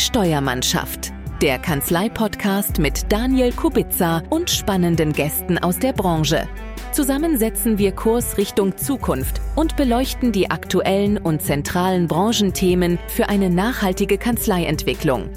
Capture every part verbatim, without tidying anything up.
Steuermannschaft, der Kanzlei-Podcast mit Daniel Kubica und spannenden Gästen aus der Branche. Zusammen setzen wir Kurs Richtung Zukunft und beleuchten die aktuellen und zentralen Branchenthemen für eine nachhaltige Kanzleientwicklung.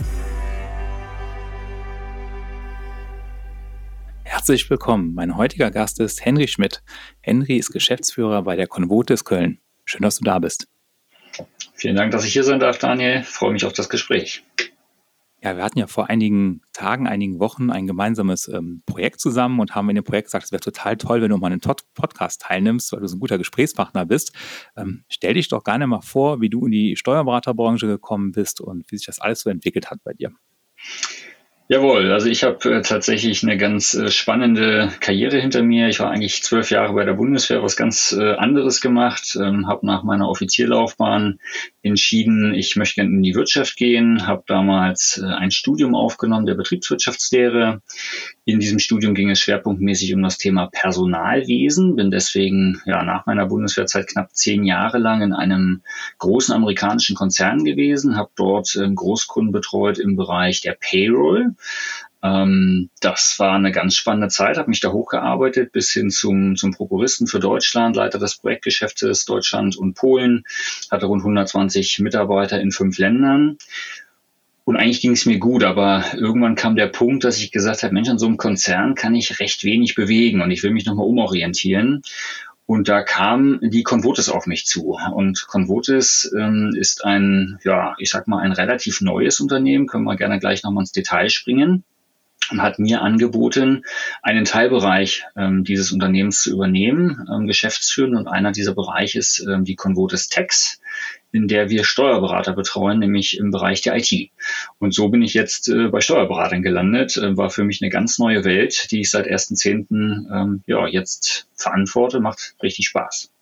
Herzlich willkommen. Mein heutiger Gast ist Henry Schmidt. Henry ist Geschäftsführer bei der Convotis Köln. Schön, dass du da bist. Vielen Dank, dass ich hier sein darf, Daniel. Ich freue mich auf das Gespräch. Ja, wir hatten ja vor einigen Tagen, einigen Wochen ein gemeinsames ähm, Projekt zusammen und haben in dem Projekt gesagt, es wäre total toll, wenn du mal an einem Tot- Podcast teilnimmst, weil du so ein guter Gesprächspartner bist. Ähm, stell dich doch gerne mal vor, wie du in die Steuerberaterbranche gekommen bist und wie sich das alles so entwickelt hat bei dir. Jawohl, also ich habe äh, tatsächlich eine ganz äh, spannende Karriere hinter mir. Ich war eigentlich zwölf Jahre bei der Bundeswehr, was ganz äh, anderes gemacht, ähm, habe nach meiner Offizierlaufbahn entschieden, ich möchte gerne in die Wirtschaft gehen, habe damals äh, ein Studium aufgenommen, der Betriebswirtschaftslehre. In diesem Studium ging es schwerpunktmäßig um das Thema Personalwesen, bin deswegen ja nach meiner Bundeswehrzeit knapp zehn Jahre lang in einem großen amerikanischen Konzern gewesen, habe dort äh, Großkunden betreut im Bereich der Payroll. Ähm, das war eine ganz spannende Zeit, habe mich da hochgearbeitet bis hin zum, zum Prokuristen für Deutschland, Leiter des Projektgeschäftes Deutschland und Polen, hatte rund hundertzwanzig Mitarbeiter in fünf Ländern. Und eigentlich ging es mir gut, aber irgendwann kam der Punkt, dass ich gesagt habe, Mensch, an so einem Konzern kann ich recht wenig bewegen und ich will mich nochmal umorientieren. Und da kam die Convotis auf mich zu. Und Convotis ähm, ist ein, ja, ich sag mal, ein relativ neues Unternehmen, können wir gerne gleich nochmal ins Detail springen. Und hat mir angeboten, einen Teilbereich ähm, dieses Unternehmens zu übernehmen, ähm, geschäftsführend. Und einer dieser Bereiche ist ähm, die Convotis Tax, in der wir Steuerberater betreuen, nämlich im Bereich der I T. Und so bin ich jetzt äh, bei Steuerberatern gelandet. Äh, war für mich eine ganz neue Welt, die ich seit ersten zehnten Ähm, ja, jetzt verantworte. Macht richtig Spaß.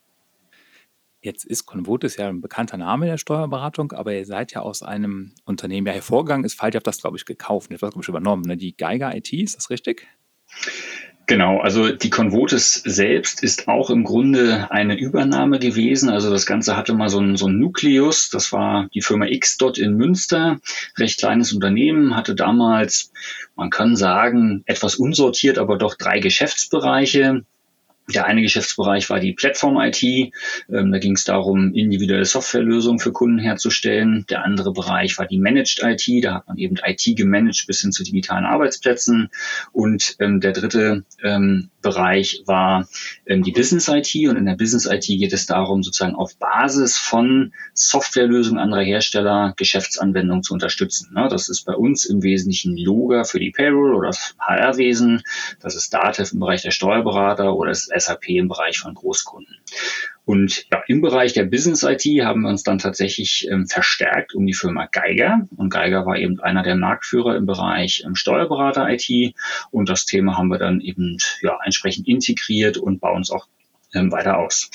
Jetzt ist Convotis ja ein bekannter Name der Steuerberatung, aber ihr seid ja aus einem Unternehmen ja hervorgegangen, ist Falk, ihr habt das, glaube ich, gekauft, ihr habt das, glaube ich, übernommen, ne? Die Geiger I T, ist das richtig? Genau, also die Convotis selbst ist auch im Grunde eine Übernahme gewesen. Also das Ganze hatte mal so einen, so einen Nukleus. Das war die Firma X-Dot in Münster, recht kleines Unternehmen, hatte damals, man kann sagen, etwas unsortiert, aber doch drei Geschäftsbereiche. Der eine Geschäftsbereich war die Plattform-I T. Ähm, da ging es darum, individuelle Softwarelösungen für Kunden herzustellen. Der andere Bereich war die Managed I T. Da hat man eben I T gemanagt bis hin zu digitalen Arbeitsplätzen. Und ähm, der dritte ähm, Bereich war ähm, die Business I T. Und in der Business I T geht es darum, sozusagen auf Basis von Softwarelösungen anderer Hersteller Geschäftsanwendungen zu unterstützen. Ne? Das ist bei uns im Wesentlichen Loga für die Payroll oder das H R-Wesen. Das ist Datev im Bereich der Steuerberater oder das S A P im Bereich von Großkunden. Und ja, im Bereich der Business I T haben wir uns dann tatsächlich ähm, verstärkt um die Firma Geiger. Und Geiger war eben einer der Marktführer im Bereich ähm, Steuerberater-I T. Und das Thema haben wir dann eben ja entsprechend integriert und bauen es auch ähm, weiter aus.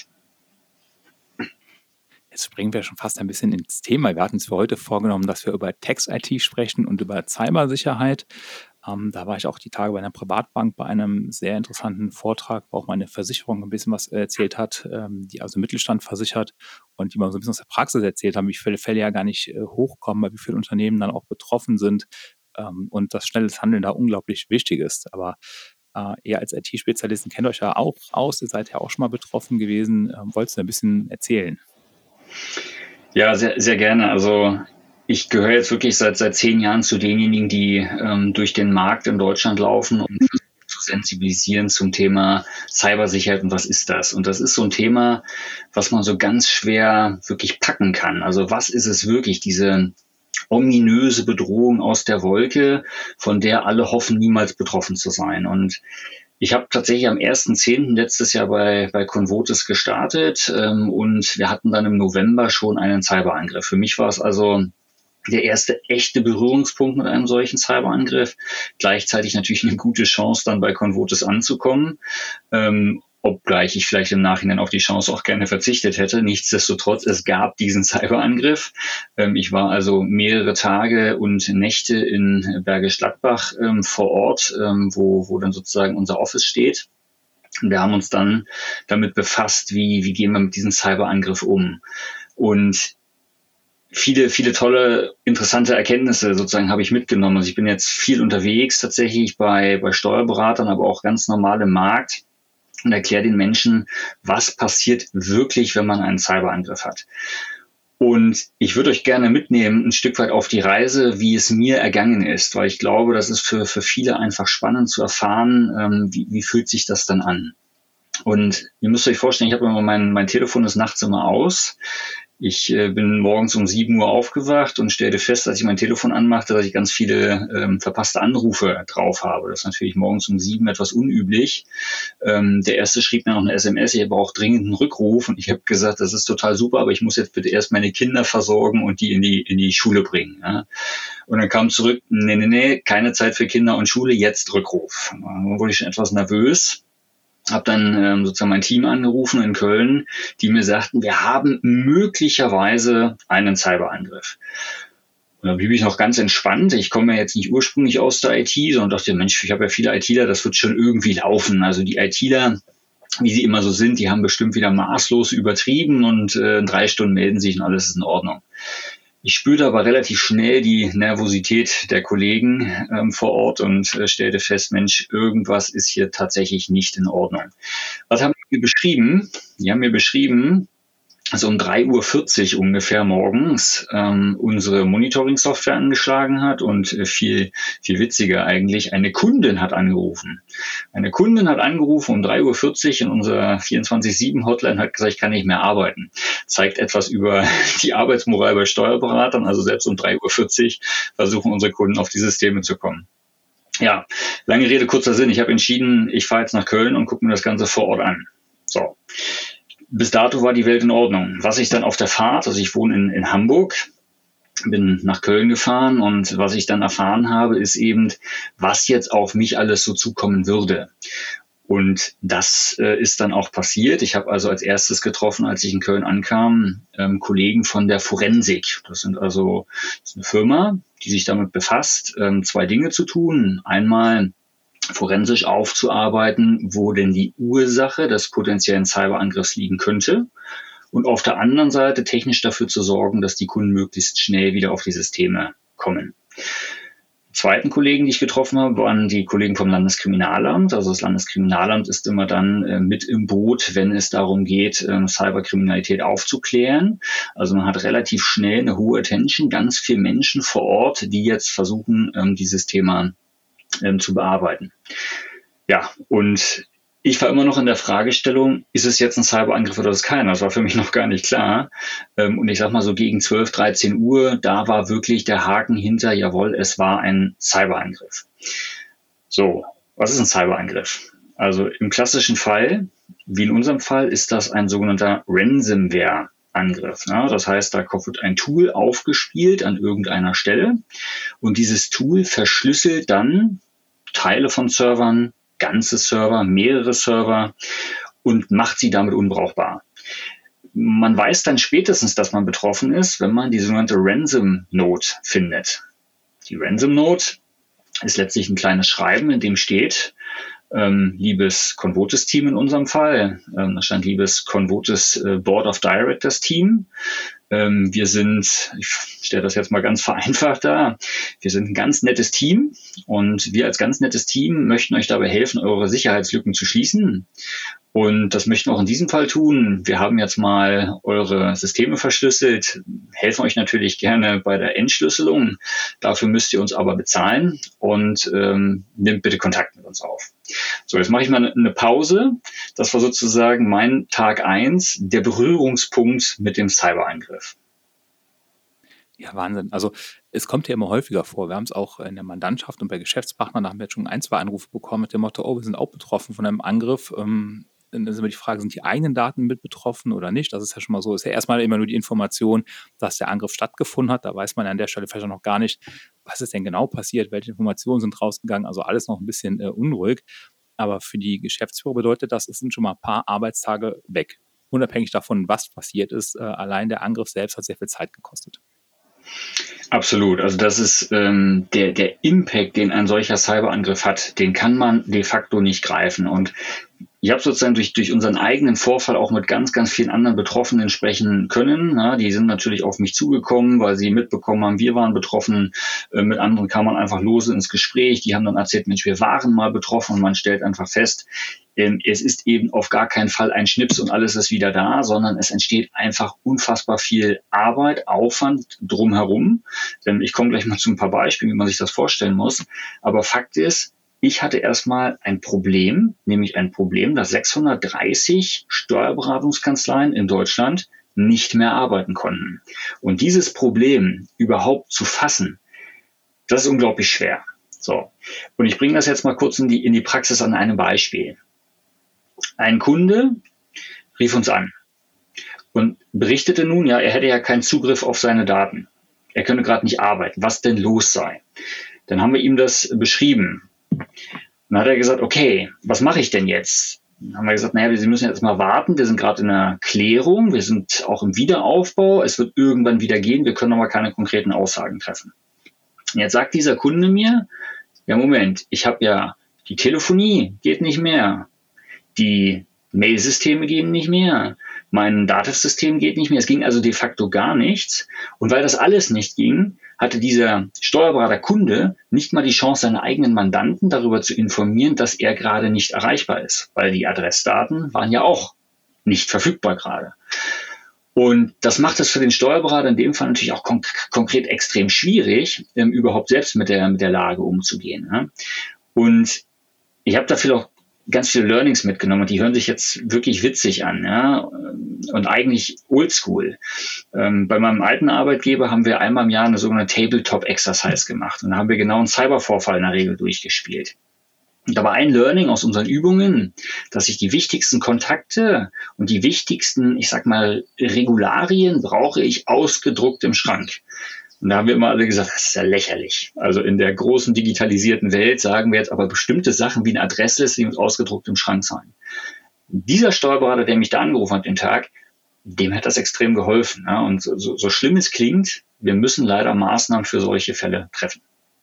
Jetzt springen wir schon fast ein bisschen ins Thema. Wir hatten uns für heute vorgenommen, dass wir über Tax-I T sprechen und über Cybersicherheit. Ähm, da war ich auch die Tage bei einer Privatbank bei einem sehr interessanten Vortrag, wo auch meine Versicherung ein bisschen was erzählt hat, ähm, die also Mittelstand versichert und die mal so ein bisschen aus der Praxis erzählt haben, wie viele Fälle ja gar nicht äh, hochkommen, weil wie viele Unternehmen dann auch betroffen sind ähm, und dass schnelles Handeln da unglaublich wichtig ist. Aber äh, ihr als I T-Spezialisten kennt euch ja auch aus, ihr seid ja auch schon mal betroffen gewesen. Ähm, wolltest du ein bisschen erzählen? Ja, sehr, sehr gerne. Also ich gehöre jetzt wirklich seit seit zehn Jahren zu denjenigen, die ähm, durch den Markt in Deutschland laufen, um zu sensibilisieren zum Thema Cybersicherheit und was ist das? Und das ist so ein Thema, was man so ganz schwer wirklich packen kann. Also was ist es wirklich, diese ominöse Bedrohung aus der Wolke, von der alle hoffen, niemals betroffen zu sein? Und ich habe tatsächlich am ersten zehnten letztes Jahr bei, bei Convotis gestartet ähm, und wir hatten dann im November schon einen Cyberangriff. Für mich war es also der erste echte Berührungspunkt mit einem solchen Cyberangriff. Gleichzeitig natürlich eine gute Chance, dann bei Convotis anzukommen. Ähm, obgleich ich vielleicht im Nachhinein auf die Chance auch gerne verzichtet hätte. Nichtsdestotrotz, es gab diesen Cyberangriff. Ähm, ich war also mehrere Tage und Nächte in Bergisch Gladbach ähm, vor Ort, ähm, wo, wo dann sozusagen unser Office steht. Und wir haben uns dann damit befasst, wie, wie gehen wir mit diesem Cyberangriff um. Und viele, viele tolle, interessante Erkenntnisse sozusagen habe ich mitgenommen. Also ich bin jetzt viel unterwegs tatsächlich bei, bei Steuerberatern, aber auch ganz normal im Markt und erkläre den Menschen, was passiert wirklich, wenn man einen Cyberangriff hat. Und ich würde euch gerne mitnehmen, ein Stück weit auf die Reise, wie es mir ergangen ist, weil ich glaube, das ist für, für viele einfach spannend zu erfahren, ähm, wie, wie fühlt sich das dann an. Und ihr müsst euch vorstellen, ich habe immer mein, mein Telefon ist nachts immer aus. Ich äh, bin morgens um sieben Uhr aufgewacht und stellte fest, als ich mein Telefon anmachte, dass ich ganz viele ähm, verpasste Anrufe drauf habe. Das ist natürlich morgens um sieben etwas unüblich. Ähm, der erste schrieb mir noch eine S M S, ich brauche dringend einen Rückruf. Und ich habe gesagt, das ist total super, aber ich muss jetzt bitte erst meine Kinder versorgen und die in die in die Schule bringen. Ja. Und dann kam zurück, nee, nee, nee, keine Zeit für Kinder und Schule, jetzt Rückruf. Dann wurde ich schon etwas nervös. Habe dann ähm, sozusagen mein Team angerufen in Köln, die mir sagten, wir haben möglicherweise einen Cyberangriff. Und dann blieb ich noch ganz entspannt. Ich komme ja jetzt nicht ursprünglich aus der I T, sondern dachte, Mensch, ich habe ja viele ITler, das wird schon irgendwie laufen. Also die ITler, wie sie immer so sind, die haben bestimmt wieder maßlos übertrieben und äh, in drei Stunden melden sich und alles ist in Ordnung. Ich spürte aber relativ schnell die Nervosität der Kollegen ähm, vor Ort und äh, stellte fest, Mensch, irgendwas ist hier tatsächlich nicht in Ordnung. Was haben die mir beschrieben? Die haben mir beschrieben, also um drei Uhr vierzig ungefähr morgens ähm, unsere Monitoring-Software angeschlagen hat und äh, viel viel witziger eigentlich, eine Kundin hat angerufen. Eine Kundin hat angerufen um drei Uhr vierzig in unserer vierundzwanzig sieben Hotline, hat gesagt, ich kann nicht mehr arbeiten. Zeigt etwas über die Arbeitsmoral bei Steuerberatern, also selbst um drei Uhr vierzig versuchen unsere Kunden auf die Systeme zu kommen. Ja, lange Rede, kurzer Sinn. Ich habe entschieden, ich fahre jetzt nach Köln und gucke mir das Ganze vor Ort an. So. Bis dato war die Welt in Ordnung. Was ich dann auf der Fahrt, also ich wohne in, in Hamburg, bin nach Köln gefahren und was ich dann erfahren habe, ist eben, was jetzt auf mich alles so zukommen würde. Und das äh, ist dann auch passiert. Ich habe also als erstes getroffen, als ich in Köln ankam, ähm, Kollegen von der Forensik. Das sind also das ist eine Firma, die sich damit befasst, ähm, zwei Dinge zu tun. Einmal forensisch aufzuarbeiten, wo denn die Ursache des potenziellen Cyberangriffs liegen könnte und auf der anderen Seite technisch dafür zu sorgen, dass die Kunden möglichst schnell wieder auf die Systeme kommen. Die zweiten Kollegen, die ich getroffen habe, waren die Kollegen vom Landeskriminalamt. Also das Landeskriminalamt ist immer dann äh, mit im Boot, wenn es darum geht, äh, Cyberkriminalität aufzuklären. Also man hat relativ schnell eine hohe Attention, ganz viele Menschen vor Ort, die jetzt versuchen, ähm, dieses Thema Ähm, zu bearbeiten. Ja, und ich war immer noch in der Fragestellung, ist es jetzt ein Cyberangriff oder ist es keiner? Das war für mich noch gar nicht klar. Ähm, und ich sag mal so gegen zwölf, dreizehn Uhr, da war wirklich der Haken hinter, jawohl, es war ein Cyberangriff. So, was ist ein Cyberangriff? Also im klassischen Fall, wie in unserem Fall, ist das ein sogenannter Ransomware Angriff. Ja, das heißt, da wird ein Tool aufgespielt an irgendeiner Stelle und dieses Tool verschlüsselt dann Teile von Servern, ganze Server, mehrere Server und macht sie damit unbrauchbar. Man weiß dann spätestens, dass man betroffen ist, wenn man die sogenannte Ransom Note findet. Die Ransom Note ist letztlich ein kleines Schreiben, in dem steht, Ähm, liebes Convotis-Team in unserem Fall, ähm, da stand liebes Convotis äh, Board of Directors Team. Ähm, wir sind, ich stelle das jetzt mal ganz vereinfacht dar, wir sind ein ganz nettes Team und wir als ganz nettes Team möchten euch dabei helfen, eure Sicherheitslücken zu schließen. Und das möchten wir auch in diesem Fall tun. Wir haben jetzt mal eure Systeme verschlüsselt, helfen euch natürlich gerne bei der Entschlüsselung. Dafür müsst ihr uns aber bezahlen und ähm, nehmt bitte Kontakt mit uns auf. So, jetzt mache ich mal eine Pause. Das war sozusagen mein Tag eins, der Berührungspunkt mit dem Cyberangriff. Ja, Wahnsinn. Also es kommt ja immer häufiger vor. Wir haben es auch in der Mandantschaft und bei Geschäftspartnern, da haben wir jetzt schon ein, zwei Anrufe bekommen mit dem Motto, oh, wir sind auch betroffen von einem Angriff. Ähm, dann ist immer die Frage, sind die eigenen Daten mit betroffen oder nicht? Das ist ja schon mal so. Ist ja erstmal immer nur die Information, dass der Angriff stattgefunden hat. Da weiß man an der Stelle vielleicht auch noch gar nicht, was ist denn genau passiert, welche Informationen sind rausgegangen. Also alles noch ein bisschen äh, unruhig. Aber für die Geschäftsführer bedeutet das, es sind schon mal ein paar Arbeitstage weg. Unabhängig davon, was passiert ist, äh, allein der Angriff selbst hat sehr viel Zeit gekostet. Absolut. Also das ist ähm, der, der Impact, den ein solcher Cyberangriff hat, den kann man de facto nicht greifen. Und Ich habe sozusagen durch, durch unseren eigenen Vorfall auch mit ganz, ganz vielen anderen Betroffenen sprechen können. Na, die sind natürlich auf mich zugekommen, weil sie mitbekommen haben, wir waren betroffen. Äh, mit anderen kam man einfach lose ins Gespräch. Die haben dann erzählt, Mensch, wir waren mal betroffen. Und man stellt einfach fest, ähm, es ist eben auf gar keinen Fall ein Schnips und alles ist wieder da, sondern es entsteht einfach unfassbar viel Arbeit, Aufwand drumherum. Ähm, ich komme gleich mal zu ein paar Beispielen, wie man sich das vorstellen muss. Aber Fakt ist, ich hatte erstmal ein Problem, nämlich ein Problem, dass sechshundertdreißig Steuerberatungskanzleien in Deutschland nicht mehr arbeiten konnten. Und dieses Problem überhaupt zu fassen, das ist unglaublich schwer. So. Und ich bringe das jetzt mal kurz in die, in die Praxis an einem Beispiel. Ein Kunde rief uns an und berichtete nun, ja, er hätte ja keinen Zugriff auf seine Daten. Er könne gerade nicht arbeiten, was denn los sei. Dann haben wir ihm das beschrieben. Dann hat er gesagt, okay, was mache ich denn jetzt? Dann haben wir gesagt, naja, Sie müssen jetzt mal warten, wir sind gerade in einer Klärung, wir sind auch im Wiederaufbau, es wird irgendwann wieder gehen, wir können aber keine konkreten Aussagen treffen. Und jetzt sagt dieser Kunde mir, ja Moment, ich habe ja, die Telefonie geht nicht mehr, die Mailsysteme gehen nicht mehr, mein Datev-System geht nicht mehr, es ging also de facto gar nichts. Und weil das alles nicht ging, hatte dieser Steuerberater-Kunde nicht mal die Chance, seine eigenen Mandanten darüber zu informieren, dass er gerade nicht erreichbar ist, weil die Adressdaten waren ja auch nicht verfügbar gerade. Und das macht es für den Steuerberater in dem Fall natürlich auch konk- konkret extrem schwierig, ähm, überhaupt selbst mit der, mit der Lage umzugehen. Ja? Und ich habe dafür auch ganz viele Learnings mitgenommen und die hören sich jetzt wirklich witzig an, ja, und eigentlich oldschool. Ähm, bei meinem alten Arbeitgeber haben wir einmal im Jahr eine sogenannte Tabletop-Exercise gemacht und da haben wir genau einen Cybervorfall in der Regel durchgespielt. Und da war ein Learning aus unseren Übungen, dass ich die wichtigsten Kontakte und die wichtigsten, ich sag mal, Regularien brauche ich ausgedruckt im Schrank. Und da haben wir immer alle gesagt, das ist ja lächerlich. Also in der großen digitalisierten Welt sagen wir jetzt aber bestimmte Sachen wie eine Adressliste, die uns ausgedruckt im Schrank sein. Dieser Steuerberater, der mich da angerufen hat den Tag, dem hat das extrem geholfen. Ja? Und so, so, so schlimm es klingt, wir müssen leider Maßnahmen für solche Fälle treffen.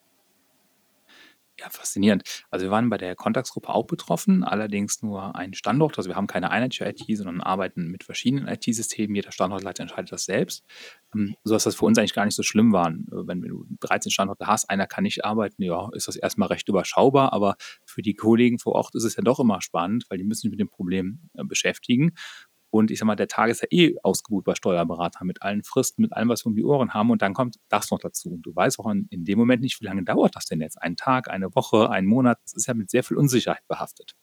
Ja, faszinierend. Also wir waren bei der Kontaktgruppe auch betroffen, allerdings nur ein Standort. Also wir haben keine einheitliche I T, sondern arbeiten mit verschiedenen I T-Systemen. Jeder Standortleiter entscheidet das selbst, ähm, sodass das für uns eigentlich gar nicht so schlimm war. Wenn du dreizehn Standorte hast, einer kann nicht arbeiten, ja, ist das erstmal recht überschaubar. Aber für die Kollegen vor Ort ist es ja doch immer spannend, weil die müssen sich mit dem Problem äh, beschäftigen. Und ich sag mal, der Tag ist ja eh ausgebucht bei Steuerberatern mit allen Fristen, mit allem, was wir um die Ohren haben. Und dann kommt das noch dazu. Und du weißt auch in, in dem Moment nicht, wie lange dauert das denn jetzt? Ein Tag, eine Woche, ein Monat? Das ist ja mit sehr viel Unsicherheit behaftet.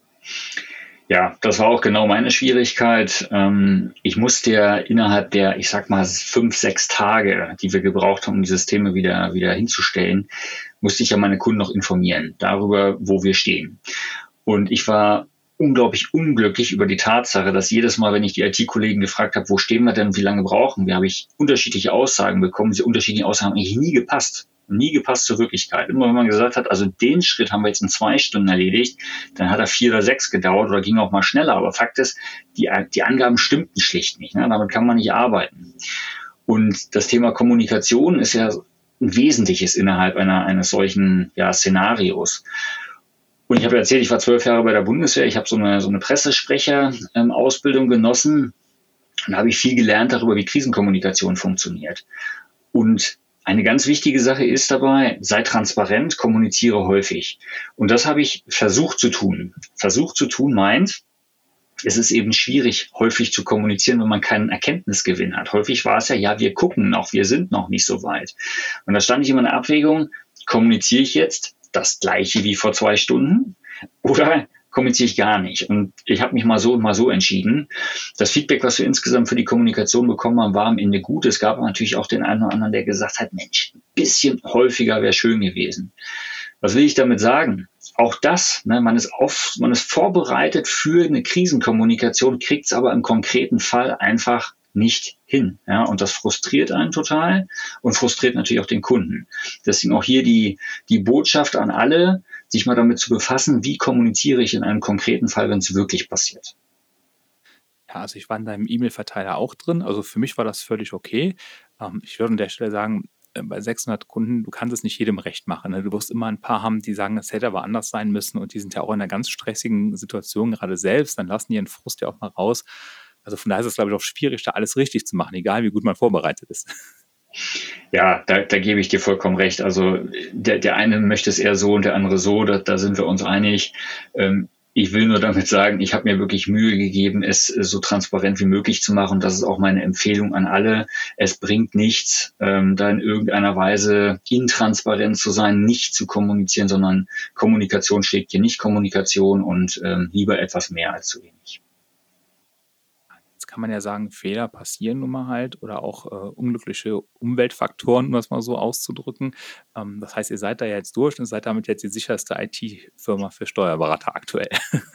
Ja, das war auch genau meine Schwierigkeit. Ich musste ja innerhalb der, ich sag mal, fünf, sechs Tage, die wir gebraucht haben, um die Systeme wieder, wieder hinzustellen, musste ich ja meine Kunden noch informieren darüber, wo wir stehen. Und ich war unglaublich unglücklich über die Tatsache, dass jedes Mal, wenn ich die I T-Kollegen gefragt habe, wo stehen wir denn, wie lange brauchen wir, habe ich unterschiedliche Aussagen bekommen. Diese unterschiedlichen Aussagen haben eigentlich nie gepasst. Nie gepasst zur Wirklichkeit. Immer wenn man gesagt hat, also den Schritt haben wir jetzt in zwei Stunden erledigt, dann hat er vier oder sechs gedauert oder ging auch mal schneller. Aber Fakt ist, die, die Angaben stimmten schlicht nicht. Ne? Damit kann man nicht arbeiten. Und das Thema Kommunikation ist ja ein wesentliches innerhalb einer, eines solchen ja, Szenarios. Und ich habe erzählt, ich war zwölf Jahre bei der Bundeswehr, ich habe so eine, so eine Pressesprecher-Ausbildung genossen und da habe ich viel gelernt darüber, wie Krisenkommunikation funktioniert. Und eine ganz wichtige Sache ist dabei, sei transparent, kommuniziere häufig. Und das habe ich versucht zu tun. Versucht zu tun meint, es ist eben schwierig, häufig zu kommunizieren, wenn man keinen Erkenntnisgewinn hat. Häufig war es ja, ja, wir gucken noch, wir sind noch nicht so weit. Und da stand ich immer in der Abwägung, kommuniziere ich jetzt das Gleiche wie vor zwei Stunden oder kommuniziere ich gar nicht? Und ich habe mich mal so und mal so entschieden. Das Feedback, was wir insgesamt für die Kommunikation bekommen haben, war am Ende gut. Es gab natürlich auch den einen oder anderen, der gesagt hat, Mensch, ein bisschen häufiger wäre schön gewesen. Was will ich damit sagen? Auch das, ne, man ist auf, man ist vorbereitet für eine Krisenkommunikation, kriegt es aber im konkreten Fall einfach nicht hin. Ja, und das frustriert einen total und frustriert natürlich auch den Kunden. Deswegen auch hier die, die Botschaft an alle, sich mal damit zu befassen, wie kommuniziere ich in einem konkreten Fall, wenn es wirklich passiert. Ja, also ich war in deinem E-Mail-Verteiler auch drin. Also für mich war das völlig okay. Ähm, ich würde an der Stelle sagen, bei sechshundert Kunden, du kannst es nicht jedem recht machen. Ne? Du wirst immer ein paar haben, die sagen, es hätte aber anders sein müssen und die sind ja auch in einer ganz stressigen Situation gerade selbst, dann lassen die ihren Frust ja auch mal raus. Also von daher ist es, glaube ich, auch schwierig, da alles richtig zu machen, egal wie gut man vorbereitet ist. Ja, da, da gebe ich dir vollkommen recht. Also der, der eine möchte es eher so und der andere so, da, da sind wir uns einig. Ähm, Ich will nur damit sagen, ich habe mir wirklich Mühe gegeben, es so transparent wie möglich zu machen. Das ist auch meine Empfehlung an alle. Es bringt nichts, ähm, da in irgendeiner Weise intransparent zu sein, nicht zu kommunizieren, sondern Kommunikation schlägt hier nicht Kommunikation und ähm, lieber etwas mehr als zu wenig. Jetzt kann man ja sagen, Fehler passieren nun mal halt oder auch äh, unglückliche Umweltfaktoren, um das mal so auszudrücken. Ähm, das heißt, ihr seid da jetzt durch und seid damit jetzt die sicherste I T-Firma für Steuerberater aktuell.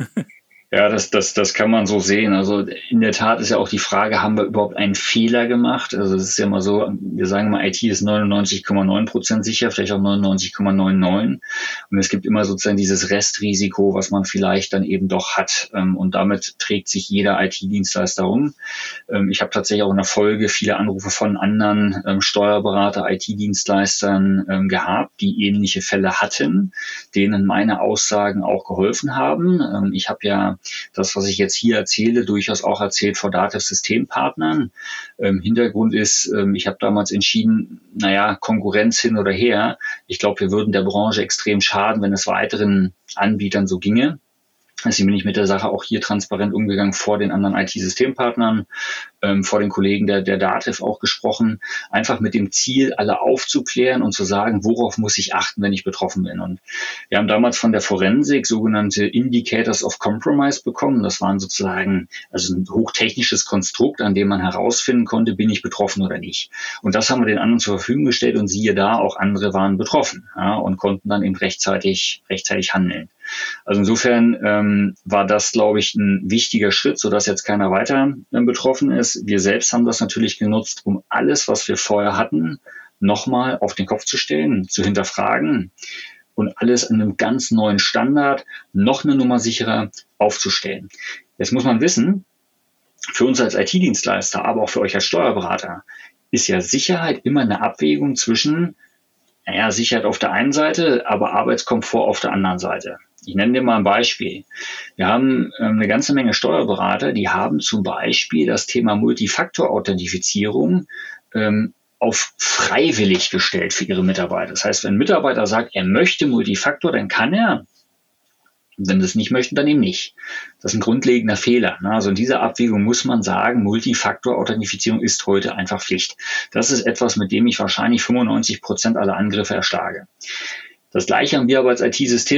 Ja, das, das, das kann man so sehen. Also in der Tat ist ja auch die Frage, haben wir überhaupt einen Fehler gemacht? Also es ist ja immer so, wir sagen immer, I T ist neunundneunzig Komma neun Prozent sicher, vielleicht auch neunundneunzig Komma neunundneunzig. Und es gibt immer sozusagen dieses Restrisiko, was man vielleicht dann eben doch hat. Und damit trägt sich jeder I T-Dienstleister um. Ich habe tatsächlich auch in der Folge viele Anrufe von anderen Steuerberater, I T-Dienstleistern gehabt, die ähnliche Fälle hatten, denen meine Aussagen auch geholfen haben. Ich habe ja das, was ich jetzt hier erzähle, durchaus auch erzählt vor Dativ-Systempartnern. Ähm, Hintergrund ist, ähm, ich habe damals entschieden, naja, Konkurrenz hin oder her. Ich glaube, wir würden der Branche extrem schaden, wenn es weiteren Anbietern so ginge. Deswegen bin ich mit der Sache auch hier transparent umgegangen vor den anderen I T-Systempartnern, ähm, vor den Kollegen der, der Dativ auch gesprochen, einfach mit dem Ziel, alle aufzuklären und zu sagen, worauf muss ich achten, wenn ich betroffen bin. Und wir haben damals von der Forensik sogenannte Indicators of Compromise bekommen. Das waren sozusagen also ein hochtechnisches Konstrukt, an dem man herausfinden konnte, bin ich betroffen oder nicht. Und das haben wir den anderen zur Verfügung gestellt und siehe da, auch andere waren betroffen, ja, und konnten dann eben rechtzeitig, rechtzeitig handeln. Also insofern ähm, war das, glaube ich, ein wichtiger Schritt, sodass jetzt keiner weiter äh, betroffen ist. Wir selbst haben das natürlich genutzt, um alles, was wir vorher hatten, nochmal auf den Kopf zu stellen, zu hinterfragen und alles in einem ganz neuen Standard noch eine Nummer sicherer aufzustellen. Jetzt muss man wissen, für uns als I T-Dienstleister, aber auch für euch als Steuerberater, ist ja Sicherheit immer eine Abwägung zwischen, naja, Sicherheit auf der einen Seite, aber Arbeitskomfort auf der anderen Seite. Ich nenne dir mal ein Beispiel. Wir haben ähm, eine ganze Menge Steuerberater, die haben zum Beispiel das Thema Multifaktor-Authentifizierung ähm, auf freiwillig gestellt für ihre Mitarbeiter. Das heißt, wenn ein Mitarbeiter sagt, er möchte Multifaktor, dann kann er. Wenn sie es nicht möchten, dann eben nicht. Das ist ein grundlegender Fehler. Also in dieser Abwägung muss man sagen, Multifaktor-Authentifizierung ist heute einfach Pflicht. Das ist etwas, mit dem ich wahrscheinlich fünfundneunzig Prozent aller Angriffe erschlage. Das Gleiche haben wir aber als I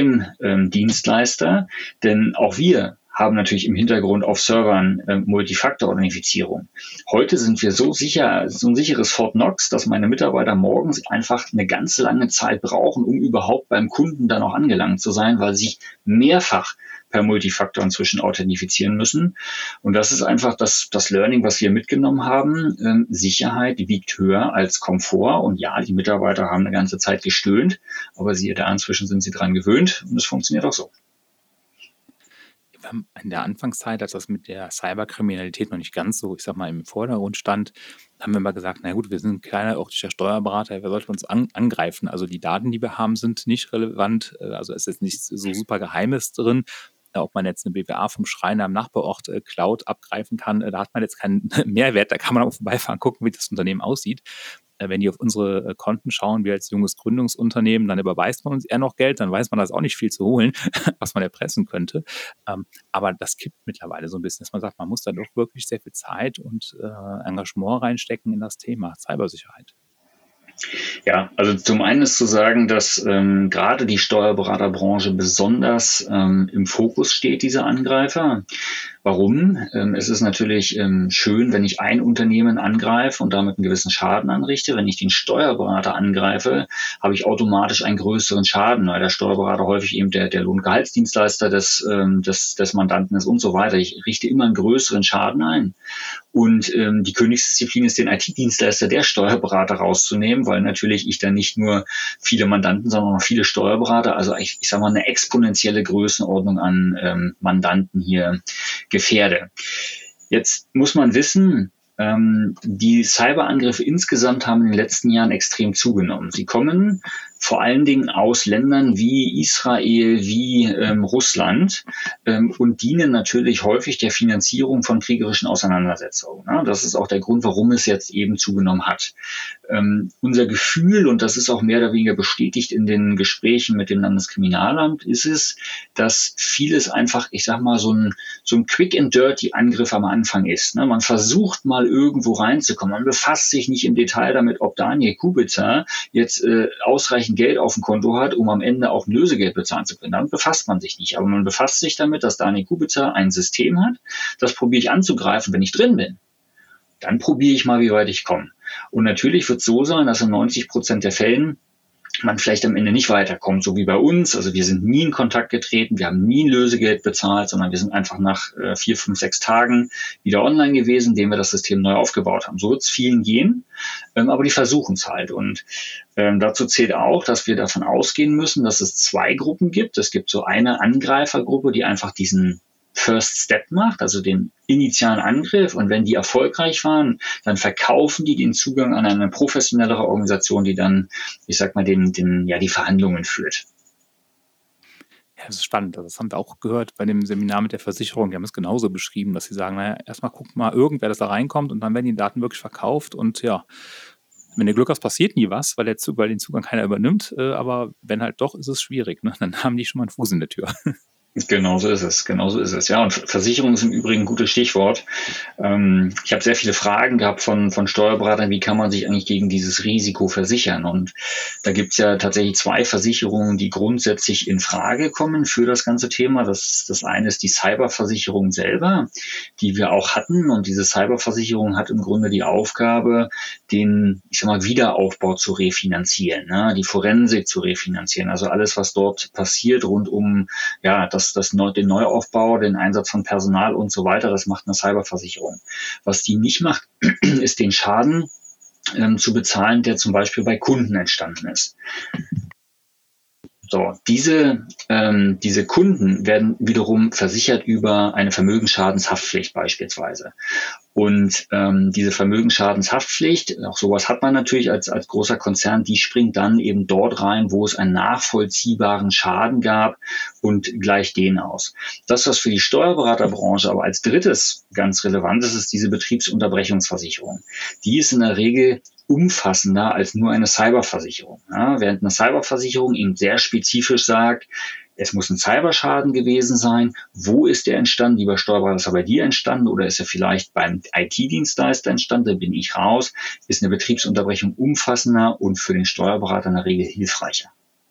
T-System-Dienstleister, denn auch wir haben natürlich im Hintergrund auf Servern äh, Multifaktor-Authentifizierung. Heute sind wir so sicher, so ein sicheres Fort Knox, dass meine Mitarbeiter morgens einfach eine ganz lange Zeit brauchen, um überhaupt beim Kunden dann auch angelangt zu sein, weil sie sich mehrfach per Multifaktor inzwischen authentifizieren müssen. Und das ist einfach das, das Learning, was wir mitgenommen haben. Ähm, Sicherheit wiegt höher als Komfort. Und ja, die Mitarbeiter haben eine ganze Zeit gestöhnt, aber siehe da, inzwischen sind sie dran gewöhnt und es funktioniert auch so. In der Anfangszeit, als das mit der Cyberkriminalität noch nicht ganz so, ich sag mal, im Vordergrund stand, haben wir mal gesagt, na gut, wir sind ein kleiner örtlicher Steuerberater, wer sollte uns an, angreifen? Also die Daten, die wir haben, sind nicht relevant, also es ist nichts so super Geheimes drin. Ob man jetzt eine B W A vom Schreiner am Nachbarort äh, Cloud abgreifen kann, äh, da hat man jetzt keinen Mehrwert, da kann man auch vorbeifahren, gucken, wie das Unternehmen aussieht. Äh, wenn die auf unsere äh, Konten schauen, wir als junges Gründungsunternehmen, dann überweist man uns eher noch Geld, dann weiß man, da ist auch nicht viel zu holen, was man erpressen könnte. Ähm, aber das kippt mittlerweile so ein bisschen, dass man sagt, man muss da doch wirklich sehr viel Zeit und äh, Engagement reinstecken in das Thema Cybersicherheit. Ja, also zum einen ist zu sagen, dass ähm, gerade die Steuerberaterbranche besonders ähm, im Fokus steht, diese Angreifer. Warum? Ähm, es ist natürlich ähm, schön, wenn ich ein Unternehmen angreife und damit einen gewissen Schaden anrichte. Wenn ich den Steuerberater angreife, habe ich automatisch einen größeren Schaden, weil der Steuerberater häufig eben der, der Lohn- und Gehaltsdienstleister des, ähm, des, des Mandanten ist und so weiter. Ich richte immer einen größeren Schaden ein. Und ähm, die Königsdisziplin ist, den I T-Dienstleister der Steuerberater rauszunehmen, weil natürlich ich dann nicht nur viele Mandanten, sondern auch viele Steuerberater, also ich, ich sage mal eine exponentielle Größenordnung an ähm, Mandanten hier gefährde. Jetzt muss man wissen, ähm, die Cyberangriffe insgesamt haben in den letzten Jahren extrem zugenommen. Sie kommen vor allen Dingen aus Ländern wie Israel, wie ähm, Russland ähm, und dienen natürlich häufig der Finanzierung von kriegerischen Auseinandersetzungen. Ja, das ist auch der Grund, warum es jetzt eben zugenommen hat. Ähm, unser Gefühl, und das ist auch mehr oder weniger bestätigt in den Gesprächen mit dem Landeskriminalamt, ist es, dass vieles einfach, ich sag mal, so ein, so ein Quick-and-Dirty-Angriff am Anfang ist. Ne? Man versucht mal irgendwo reinzukommen. Man befasst sich nicht im Detail damit, ob Daniel Kubitzer jetzt äh, ausreichend Geld auf dem Konto hat, um am Ende auch ein Lösegeld bezahlen zu können. Damit befasst man sich nicht. Aber man befasst sich damit, dass Daniel Kubitzer ein System hat. Das probiere ich anzugreifen, wenn ich drin bin. Dann probiere ich mal, wie weit ich komme. Und natürlich wird es so sein, dass in neunzig Prozent der Fällen man vielleicht am Ende nicht weiterkommt, so wie bei uns. Also wir sind nie in Kontakt getreten, wir haben nie ein Lösegeld bezahlt, sondern wir sind einfach nach äh, vier, fünf, sechs Tagen wieder online gewesen, indem wir das System neu aufgebaut haben. So wird es vielen gehen, ähm, aber die versuchen es halt. Und ähm, dazu zählt auch, dass wir davon ausgehen müssen, dass es zwei Gruppen gibt. Es gibt so eine Angreifergruppe, die einfach diesen First Step macht, also den initialen Angriff, und wenn die erfolgreich waren, dann verkaufen die den Zugang an eine professionellere Organisation, die dann, ich sag mal, den, den, ja, die Verhandlungen führt. Ja, das ist spannend. Das haben wir auch gehört bei dem Seminar mit der Versicherung. Die haben es genauso beschrieben, dass sie sagen, naja, erstmal guckt mal irgendwer, das da reinkommt, und dann werden die Daten wirklich verkauft, und ja, wenn du Glück hast, passiert nie was, weil, der Zug, weil den Zugang keiner übernimmt, äh, aber wenn halt doch, ist es schwierig. Ne? Dann haben die schon mal einen Fuß in der Tür. Genau so ist es, genau so ist es. Ja, und Versicherung ist im Übrigen ein gutes Stichwort. Ähm, ich habe sehr viele Fragen gehabt von, von Steuerberatern, wie kann man sich eigentlich gegen dieses Risiko versichern? Und da gibt's ja tatsächlich zwei Versicherungen, die grundsätzlich in Frage kommen für das ganze Thema. Das, das eine ist die Cyberversicherung selber, die wir auch hatten. Und diese Cyberversicherung hat im Grunde die Aufgabe, den, ich sag mal, Wiederaufbau zu refinanzieren, ne? Die Forensik zu refinanzieren. Also alles, was dort passiert rund um, ja, das Das, das, den Neuaufbau, den Einsatz von Personal und so weiter, das macht eine Cyberversicherung. Was die nicht macht, ist den Schaden ähm, zu bezahlen, der zum Beispiel bei Kunden entstanden ist. So, diese, ähm, diese Kunden werden wiederum versichert über eine Vermögensschadenshaftpflicht beispielsweise. Und ähm, diese Vermögensschadenshaftpflicht, auch sowas hat man natürlich als, als großer Konzern, die springt dann eben dort rein, wo es einen nachvollziehbaren Schaden gab und gleicht den aus. Das, was für die Steuerberaterbranche aber als drittes ganz relevant ist, ist diese Betriebsunterbrechungsversicherung. Die ist in der Regel umfassender als nur eine Cyberversicherung. Ja, während eine Cyberversicherung eben sehr spezifisch sagt, es muss ein Cyberschaden gewesen sein. Wo ist der entstanden? Lieber Steuerberater, ist er bei dir entstanden oder ist er vielleicht beim I T-Dienstleister entstanden? Da bin ich raus. Ist eine Betriebsunterbrechung umfassender und für den Steuerberater in der Regel hilfreicher.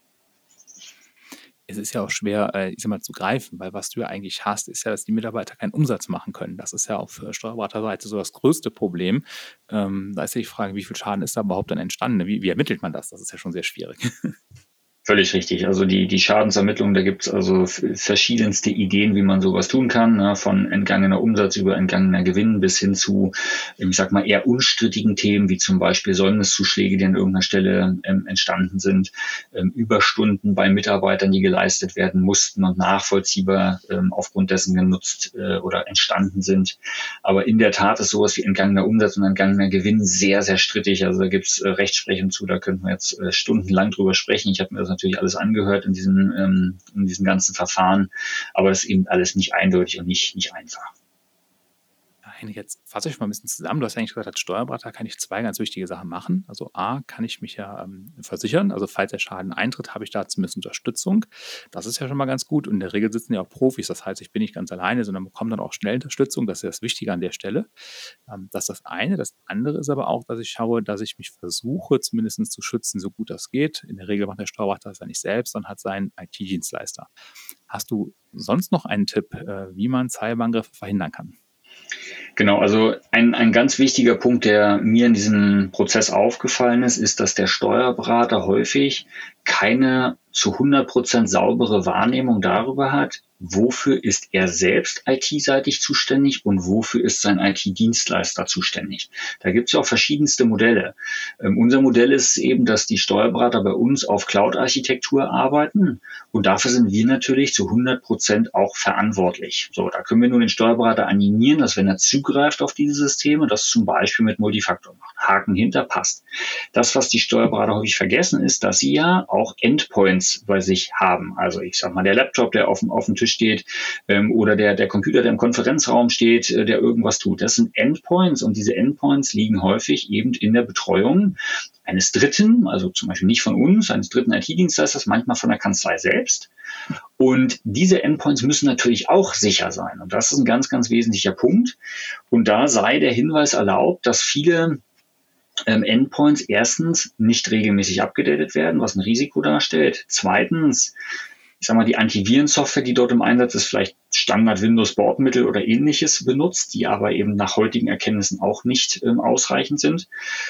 Es ist ja auch schwer, äh, ich sag mal, zu greifen, weil was du ja eigentlich hast, ist ja, dass die Mitarbeiter keinen Umsatz machen können. Das ist ja auf Steuerberaterseite so das größte Problem. Ähm, da ist ja die Frage, wie viel Schaden ist da überhaupt dann entstanden? Wie, wie ermittelt man das? Das ist ja schon sehr schwierig. Völlig richtig. Also die, die Schadensermittlung, da gibt's also verschiedenste Ideen, wie man sowas tun kann, ne? Von entgangener Umsatz über entgangener Gewinn bis hin zu, ich sag mal, eher unstrittigen Themen, wie zum Beispiel Säumniszuschläge, die an irgendeiner Stelle ähm, entstanden sind, ähm, Überstunden bei Mitarbeitern, die geleistet werden mussten und nachvollziehbar ähm, aufgrund dessen genutzt äh, oder entstanden sind. Aber in der Tat ist sowas wie entgangener Umsatz und entgangener Gewinn sehr, sehr strittig. Also da gibt's äh, Rechtsprechung zu, da könnten wir jetzt äh, stundenlang drüber sprechen. Ich habe mir das natürlich alles angehört in diesem, ähm, in diesem ganzen Verfahren, aber das ist eben alles nicht eindeutig und nicht, nicht einfach. Henrik, jetzt fasse ich mal ein bisschen zusammen. Du hast eigentlich gesagt, als Steuerberater kann ich zwei ganz wichtige Sachen machen. Also A, kann ich mich ja ähm, versichern. Also falls der Schaden eintritt, habe ich da zumindest Unterstützung. Das ist ja schon mal ganz gut. Und in der Regel sitzen ja auch Profis. Das heißt, ich bin nicht ganz alleine, sondern bekomme dann auch schnell Unterstützung. Das ist das Wichtige an der Stelle. Ähm, das ist das eine. Das andere ist aber auch, dass ich schaue, dass ich mich versuche, zumindest zu schützen, so gut das geht. In der Regel macht der Steuerberater das ja nicht selbst, sondern hat seinen I T-Dienstleister. Hast du sonst noch einen Tipp, äh, wie man Cyberangriffe verhindern kann? Genau, also ein, ein ganz wichtiger Punkt, der mir in diesem Prozess aufgefallen ist, ist, dass der Steuerberater häufig keine zu hundert Prozent saubere Wahrnehmung darüber hat, wofür ist er selbst I T-seitig zuständig und wofür ist sein I T-Dienstleister zuständig. Da gibt es ja auch verschiedenste Modelle. Ähm, unser Modell ist eben, dass die Steuerberater bei uns auf Cloud-Architektur arbeiten und dafür sind wir natürlich zu hundert Prozent auch verantwortlich. So, da können wir nur den Steuerberater animieren, dass wenn er zugreift auf diese Systeme, das zum Beispiel mit Multifaktor macht. Haken hinter, passt. Das, was die Steuerberater häufig vergessen, ist, dass sie ja auch Endpoints bei sich haben. Also ich sag mal, der Laptop, der auf dem, auf dem Tisch steht ähm, oder der, der Computer, der im Konferenzraum steht, äh, der irgendwas tut. Das sind Endpoints und diese Endpoints liegen häufig eben in der Betreuung eines Dritten, also zum Beispiel nicht von uns, eines dritten I T-Dienstleisters, manchmal von der Kanzlei selbst. Und diese Endpoints müssen natürlich auch sicher sein. Und das ist ein ganz, ganz wesentlicher Punkt. Und da sei der Hinweis erlaubt, dass viele ähm, Endpoints erstens nicht regelmäßig abgedatet werden, was ein Risiko darstellt. Zweitens, ich sag mal, die Antivirensoftware, die dort im Einsatz ist, vielleicht Standard-Windows-Bordmittel oder ähnliches benutzt, die aber eben nach heutigen Erkenntnissen auch nicht ähm, ausreichend sind.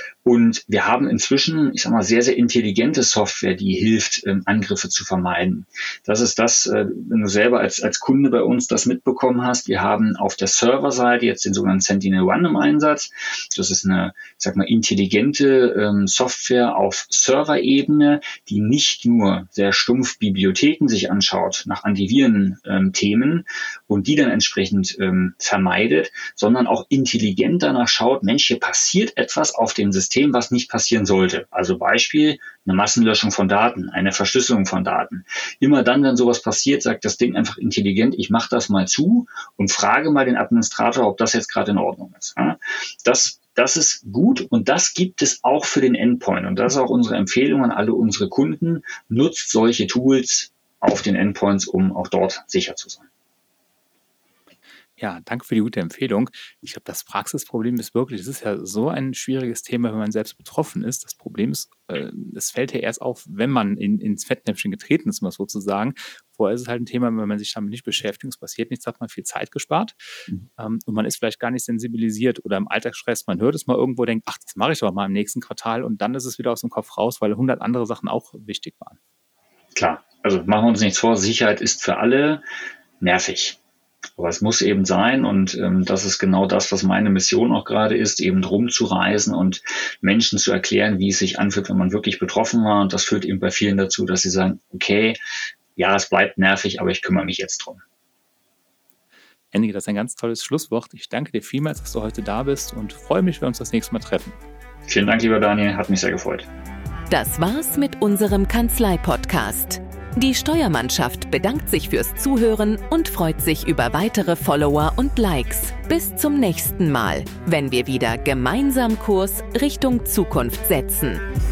Und wir haben inzwischen, ich sag mal, sehr, sehr intelligente Software, die hilft, ähm, Angriffe zu vermeiden. Das ist das, äh, wenn du selber als, als Kunde bei uns das mitbekommen hast. Wir haben auf der Serverseite jetzt den sogenannten Sentinel One im Einsatz. Das ist eine, ich sag mal, intelligente ähm, Software auf Serverebene, die nicht nur sehr stumpf Bibliotheken sich anschaut nach Antiviren-Themen, ähm, und die dann entsprechend ähm, vermeidet, sondern auch intelligent danach schaut, Mensch, hier passiert etwas auf dem System, was nicht passieren sollte. Also Beispiel, eine Massenlöschung von Daten, eine Verschlüsselung von Daten. Immer dann, wenn sowas passiert, sagt das Ding einfach intelligent, ich mache das mal zu und frage mal den Administrator, ob das jetzt gerade in Ordnung ist. Ja? Das Das ist gut und das gibt es auch für den Endpoint. Und das ist auch unsere Empfehlung an alle unsere Kunden. Nutzt solche Tools auf den Endpoints, um auch dort sicher zu sein. Ja, danke für die gute Empfehlung. Ich glaube, das Praxisproblem ist wirklich, es ist ja so ein schwieriges Thema, wenn man selbst betroffen ist. Das Problem ist, äh, es fällt ja erst auf, wenn man in, ins Fettnäpfchen getreten ist, mal sozusagen. Vorher ist es halt ein Thema, wenn man sich damit nicht beschäftigt, es passiert nichts, hat man viel Zeit gespart. Mhm. Ähm, und man ist vielleicht gar nicht sensibilisiert oder im Alltagsstress, man hört es mal irgendwo, denkt, ach, das mache ich aber mal im nächsten Quartal und dann ist es wieder aus dem Kopf raus, weil hundert andere Sachen auch wichtig waren. Klar, also machen wir uns nichts vor, Sicherheit ist für alle nervig. Aber es muss eben sein und ähm, das ist genau das, was meine Mission auch gerade ist, eben rumzureisen und Menschen zu erklären, wie es sich anfühlt, wenn man wirklich betroffen war. Und das führt eben bei vielen dazu, dass sie sagen, okay, ja, es bleibt nervig, aber ich kümmere mich jetzt drum. Ennike, das ist ein ganz tolles Schlusswort. Ich danke dir vielmals, dass du heute da bist und freue mich, wenn wir uns das nächste Mal treffen. Vielen Dank, lieber Daniel, hat mich sehr gefreut. Das war's mit unserem Kanzlei-Podcast. Die Steuermannschaft bedankt sich fürs Zuhören und freut sich über weitere Follower und Likes. Bis zum nächsten Mal, wenn wir wieder gemeinsam Kurs Richtung Zukunft setzen.